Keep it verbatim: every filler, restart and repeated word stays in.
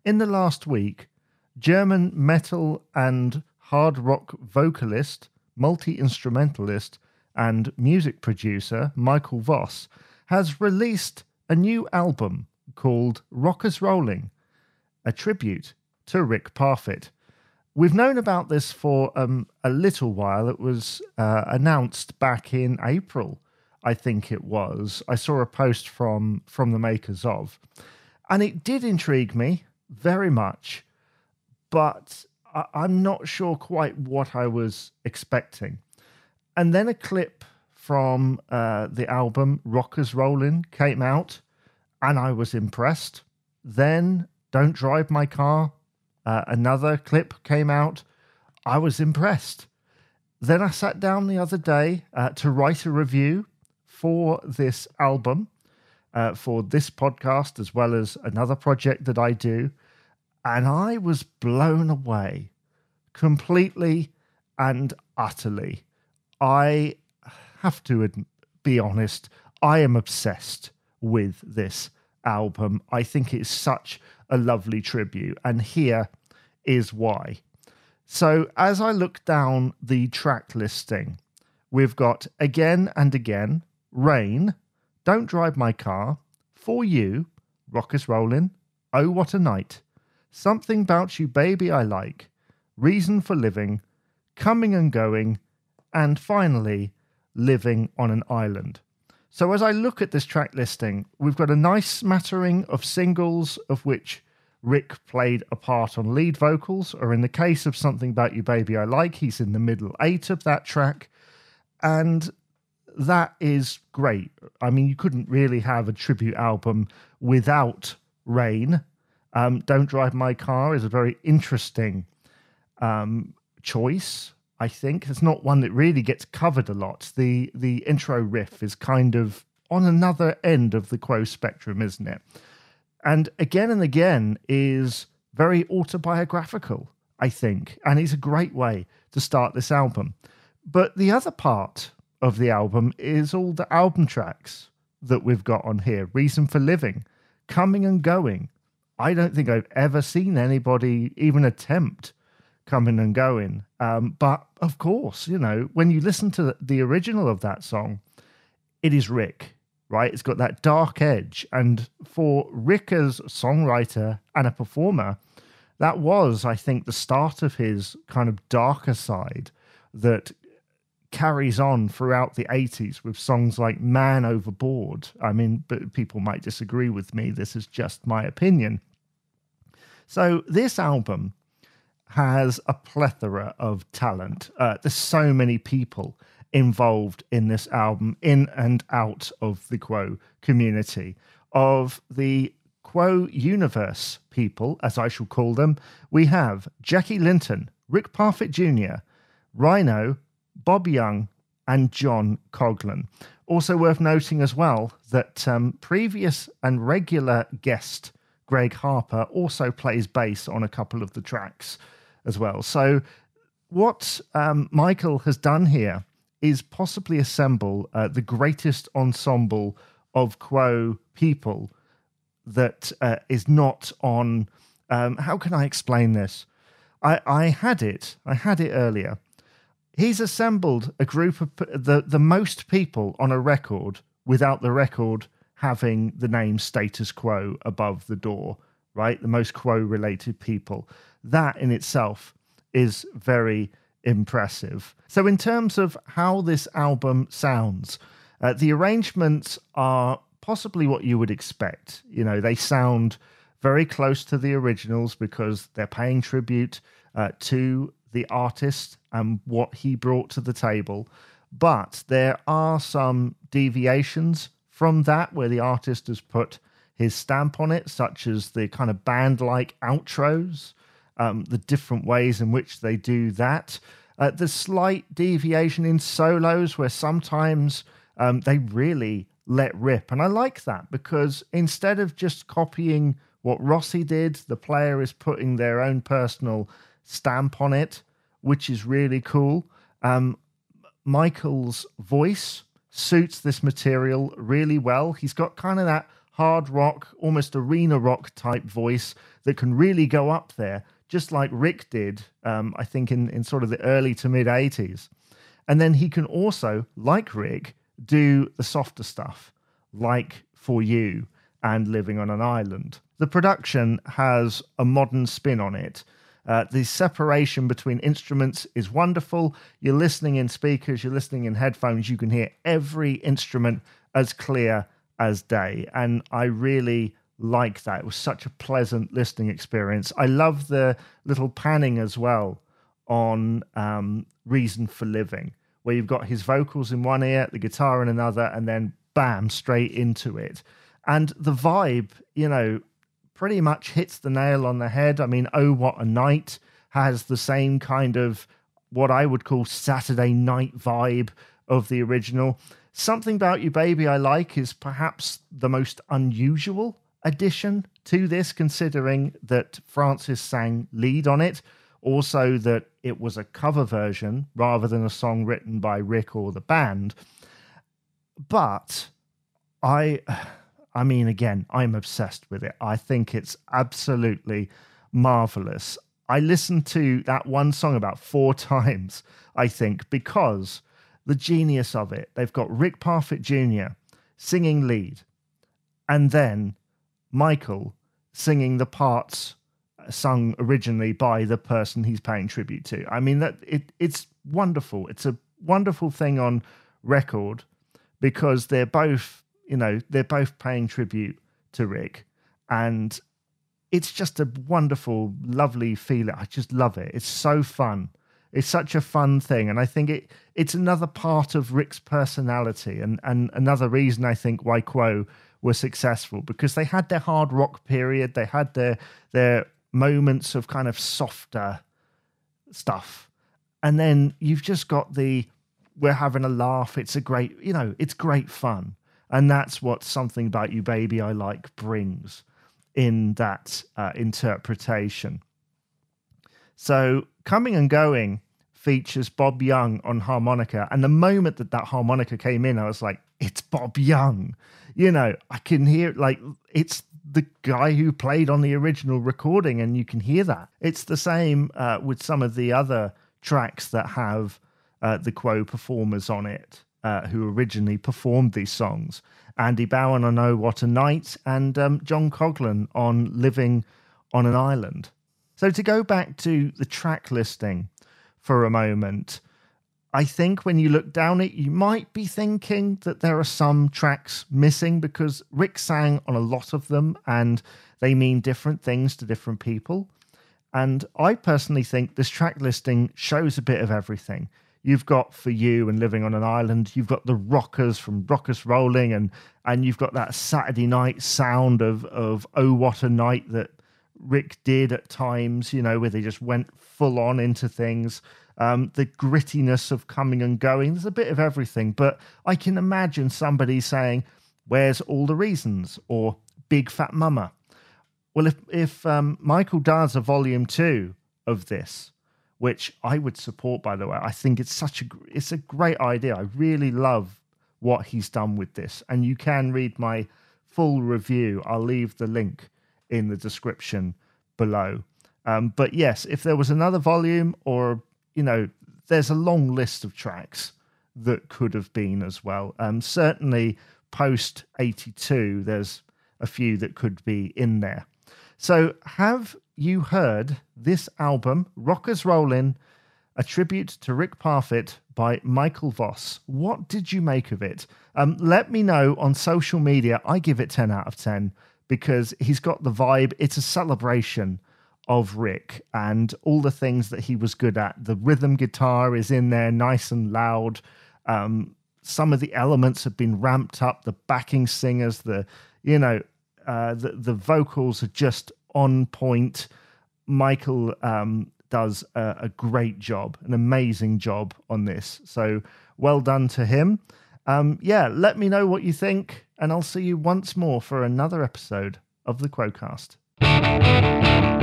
in the last week, German metal and hard rock vocalist, multi-instrumentalist, and music producer Michael Voss has released a new album called Rockers Rolling, a tribute to Rick Parfitt. We've known about this for um, a little while. It was uh, announced back in April, I think it was. I saw a post from, from the makers of, and it did intrigue me very much, but I- I'm not sure quite what I was expecting. And then a clip from uh, the album Rockers Rollin' came out, and I was impressed. Then Don't Drive My Car, uh, another clip came out. I was impressed. Then I sat down the other day uh, to write a review for this album, uh, for this podcast, as well as another project that I do. And I was blown away completely and utterly. I have to ad- be honest, I am obsessed with this album. I think it's such a lovely tribute, and here is why. So as I look down the track listing, we've got Again and Again, Rain, Don't Drive My Car, For You, Rockers Rollin', Oh What a Night, Something About You Baby I Like, Reason for Living, Coming and Going, and finally, Living on an Island. So as I look at this track listing, we've got a nice smattering of singles of which Rick played a part on lead vocals, or in the case of Something About You Baby I Like, he's in the middle eight of that track, and that is great. I mean, you couldn't really have a tribute album without Rain. Um, Don't Drive My Car is a very interesting um, choice, I think. It's not one that really gets covered a lot. The the intro riff is kind of on another end of the Quo spectrum, isn't it? And Again and Again is very autobiographical, I think, and it's a great way to start this album. But the other part of the album is all the album tracks that we've got on here. Reason for Living, Coming and Going. I don't think I've ever seen anybody even attempt Coming and Going. Um, but of course, you know, when you listen to the original of that song, it is Rick, right? It's got that dark edge. And for Rick as songwriter and a performer, that was, I think, the start of his kind of darker side that carries on throughout the eighties with songs like Man Overboard. I mean, but people might disagree with me. This is just my opinion. So this album has a plethora of talent. Uh, there's so many people involved in this album, in and out of the Quo community. Of the Quo universe people, as I shall call them, we have Jackie Linton, Rick Parfitt Junior, Rhino, Bob Young, and John Coghlan. Also worth noting as well that um, previous and regular guest Greg Harper also plays bass on a couple of the tracks as well. So what um, Michael has done here is possibly assemble uh, the greatest ensemble of Quo people that uh, is not on... Um, how can I explain this? I, I had it. I had it earlier. He's assembled a group of the, the most people on a record without the record having the name Status Quo above the door, right? The most Quo-related people. That in itself is very impressive. So in terms of how this album sounds, uh, the arrangements are possibly what you would expect. You know, they sound very close to the originals because they're paying tribute uh, to the artist and what he brought to the table. But there are some deviations from that where the artist has put his stamp on it, such as the kind of band-like outros, um, the different ways in which they do that. Uh, the slight deviation in solos where sometimes um, they really let rip. And I like that because instead of just copying what Rossi did, the player is putting their own personal stamp on it, which is really cool. Um, Michael's voice suits this material really well. He's got kind of that hard rock, almost arena rock type voice that can really go up there, just like Rick did, um, I think, in, in sort of the early to mid eighties. And then he can also, like Rick, do the softer stuff, like For You and Living on an Island. The production has a modern spin on it. Uh, the separation between instruments is wonderful. You're listening in speakers, you're listening in headphones, you can hear every instrument as clear as day. And I really like that. It was such a pleasant listening experience. I love the little panning as well on um, Reason for Living, where you've got his vocals in one ear, the guitar in another, and then bam, straight into it. And the vibe, you know, pretty much hits the nail on the head. I mean, Oh, What a Night has the same kind of what I would call Saturday night vibe of the original. Something About You, Baby, I Like is perhaps the most unusual addition to this, considering that Francis sang lead on it. Also that it was a cover version rather than a song written by Rick or the band. But I... I mean, again, I'm obsessed with it. I think it's absolutely marvelous. I listened to that one song about four times, I think, because the genius of it. They've got Rick Parfitt Junior singing lead, and then Michael singing the parts sung originally by the person he's paying tribute to. I mean, that it it's wonderful. It's a wonderful thing on record because they're both... You know, they're both paying tribute to Rick, and it's just a wonderful, lovely feeling. I just love it. It's so fun. It's such a fun thing, and I think it it's another part of Rick's personality, and and another reason I think why Quo were successful, because they had their hard rock period, they had their their moments of kind of softer stuff, and then you've just got the we're having a laugh. It's a great, you know, it's great fun. And that's what Something About You, Baby, I Like brings in that uh, interpretation. So Coming and Going features Bob Young on harmonica. And the moment that that harmonica came in, I was like, it's Bob Young. You know, I can hear, like, it's the guy who played on the original recording, and you can hear that. It's the same uh, with some of the other tracks that have uh, the Quo performers on it. Uh, who originally performed these songs. Andy Bowen on Oh, What a Night, and um, John Coghlan on Living on an Island. So to go back to the track listing for a moment, I think when you look down it, you might be thinking that there are some tracks missing because Rick sang on a lot of them and they mean different things to different people. And I personally think this track listing shows a bit of everything. You've got For You and Living on an Island. You've got the Rockers from Rockers Rolling, and and you've got that Saturday night sound of of Oh, What a Night that Rick did at times, you know, where they just went full on into things. Um, the grittiness of Coming and Going. There's a bit of everything, but I can imagine somebody saying, "Where's All the Reasons?" or Big Fat Mama. Well, if if um, Michael does a volume two of this, which I would support, by the way. I think it's such a it's a great idea. I really love what he's done with this. And you can read my full review. I'll leave the link in the description below. Um, but yes, if there was another volume, or, you know, there's a long list of tracks that could have been as well. Um, certainly post eighty-two, there's a few that could be in there. So have you heard this album, Rockers Rollin', a tribute to Rick Parfitt by Michael Voss? What did you make of it? Um, let me know on social media. I give it ten out of ten because he's got the vibe. It's a celebration of Rick and all the things that he was good at. The rhythm guitar is in there, nice and loud. Um, some of the elements have been ramped up. The backing singers, the, you know, uh, the, the vocals are just on point. Michael um, does a, a great job, an amazing job on this. So well done to him. Um, yeah, let me know what you think, and I'll see you once more for another episode of the Quocast.